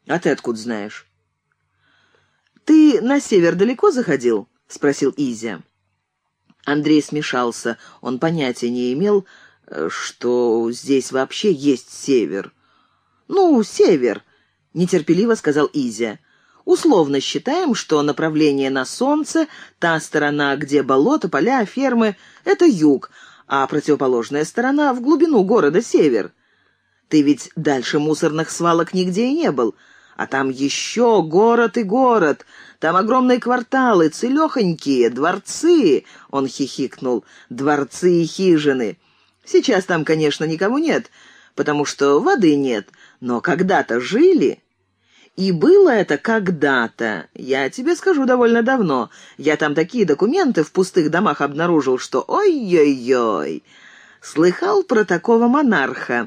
А ты откуда знаешь? Ты на север далеко заходил? Спросил Изя. Андрей смешался. Он понятия не имел, что здесь вообще есть север. «Ну, север», — нетерпеливо сказал Изя. «Условно считаем, что направление на солнце, та сторона, где болото, поля, фермы — это юг, а противоположная сторона — в глубину города север. Ты ведь дальше мусорных свалок нигде и не был, а там еще город и город, там огромные кварталы, целехонькие, дворцы», — он хихикнул, — «дворцы и хижины. Сейчас там, конечно, никого нет, потому что воды нет, но когда-то жили. И было это когда-то, я тебе скажу, довольно давно. Я там такие документы в пустых домах обнаружил, что ой-ой-ой. Слыхал про такого монарха?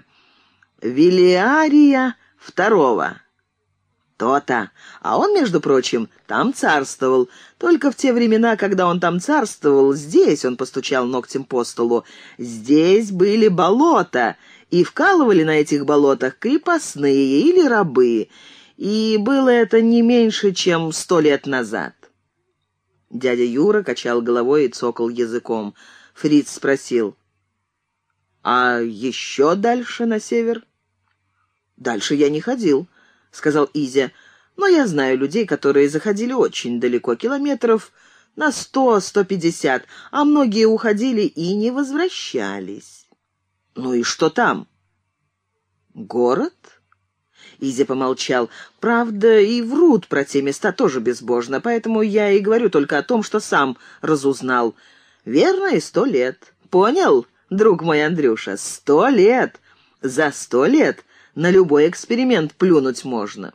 Велиария II. То-то. А он, между прочим, там царствовал. Только в те времена, когда он там царствовал, здесь, он постучал ногтем по столу, здесь были болота, и вкалывали на этих болотах крепостные или рабы. И было это не меньше, чем 100 лет назад. Дядя Юра качал головой и цокал языком. Фриц спросил: «А еще дальше на север?» «Дальше я не ходил», — сказал Изя. «Но я знаю людей, которые заходили очень далеко, километров на 100-150, а многие уходили и не возвращались». «Ну и что там?» «Город?» Изя помолчал. «Правда, и врут про те места тоже безбожно, поэтому я и говорю только о том, что сам разузнал. Верно, и 100 лет. Понял, друг мой Андрюша? 100 лет. За 100 лет на любой эксперимент плюнуть можно».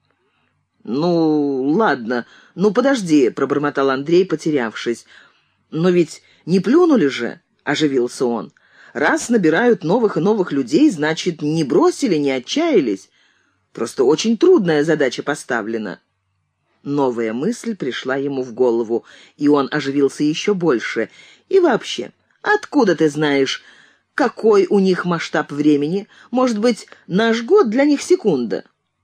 «Ну, ладно. Ну, подожди», — пробормотал Андрей, потерявшись. «Но ведь не плюнули же», — оживился он. «Раз набирают новых и новых людей, значит, не бросили, не отчаялись. Просто очень трудная задача поставлена». Новая мысль пришла ему в голову, и он оживился еще больше. «И вообще, откуда ты знаешь, какой у них масштаб времени? Может быть, наш год для них секунда?»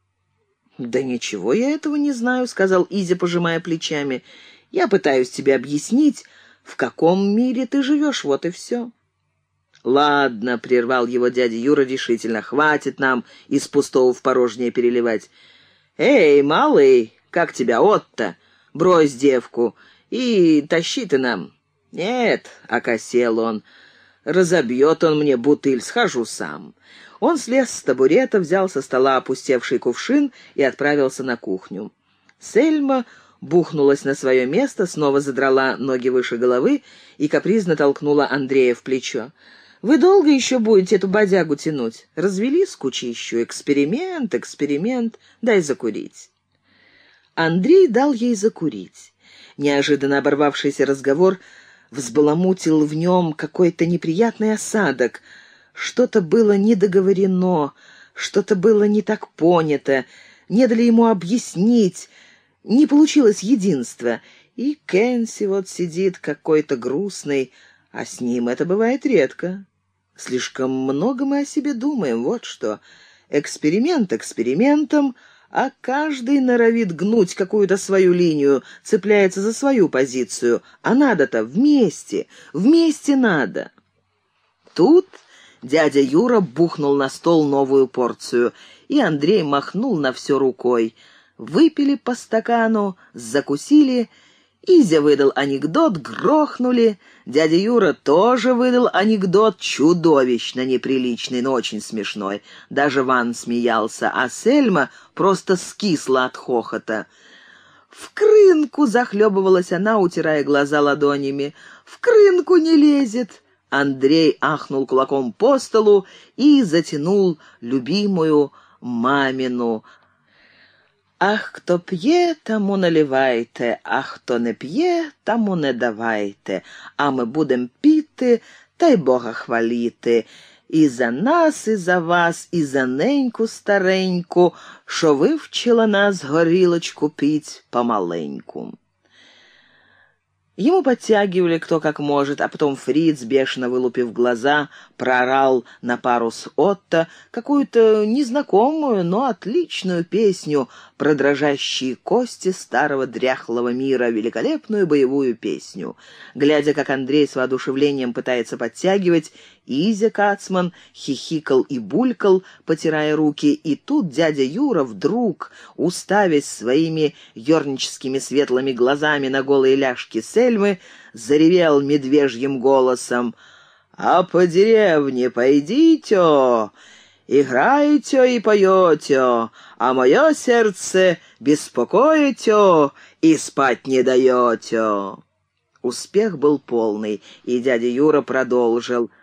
«Да ничего я этого не знаю», — сказал Изя, пожимая плечами. «Я пытаюсь тебе объяснить, в каком мире ты живешь, вот и все». «Ладно», — прервал его дядя Юра решительно, — «хватит нам из пустого в порожнее переливать. Эй, малый, как тебя, Отто? Брось девку и тащи ты нам». «Нет», — окосел он, — «разобьет он мне бутыль, схожу сам». Он слез с табурета, взял со стола опустевший кувшин и отправился на кухню. Сельма бухнулась на свое место, снова задрала ноги выше головы и капризно толкнула Андрея в плечо. «Вы долго еще будете эту бодягу тянуть? Развели скучищу. Эксперимент. Дай закурить». Андрей дал ей закурить. Неожиданно оборвавшийся разговор взбаламутил в нем какой-то неприятный осадок. Что-то было недоговорено, что-то было не так понято, не дали ему объяснить, не получилось единства. И Кэнси вот сидит какой-то грустный, а с ним это бывает редко. Слишком много мы о себе думаем, вот что. Эксперимент экспериментом, а каждый норовит гнуть какую-то свою линию, цепляется за свою позицию. А надо-то вместе надо. Тут дядя Юра бухнул на стол новую порцию, и Андрей махнул на все рукой. Выпили по стакану, закусили. Изя выдал анекдот, грохнули. Дядя Юра тоже выдал анекдот, чудовищно неприличный, но очень смешной. Даже Ван смеялся, а Сельма просто скисла от хохота. «В крынку!» — захлебывалась она, утирая глаза ладонями. «В крынку не лезет!» Андрей ахнул кулаком по столу и затянул любимую мамину: «Ах, хто п'є, тому наливайте, а хто не п'є, тому не давайте, а ми будем піти, та й Бога хваліти. І за нас, і за вас, і за неньку стареньку, що вивчила нас горілочку піть помаленьку». Ему подтягивали кто как может, а потом Фриц, бешено вылупив глаза, проорал на пару с Отто какую-то незнакомую, но отличную песню про дрожащие кости старого дряхлого мира, великолепную боевую песню. Глядя, как Андрей с воодушевлением пытается подтягивать, Изя Кацман хихикал и булькал, потирая руки, и тут дядя Юра вдруг, уставясь своими ёрническими светлыми глазами на голые ляжки Сельмы, заревел медвежьим голосом: «А по деревне пойдите, играете и поете, а мое сердце беспокоите и спать не даете». Успех был полный, и дядя Юра продолжил: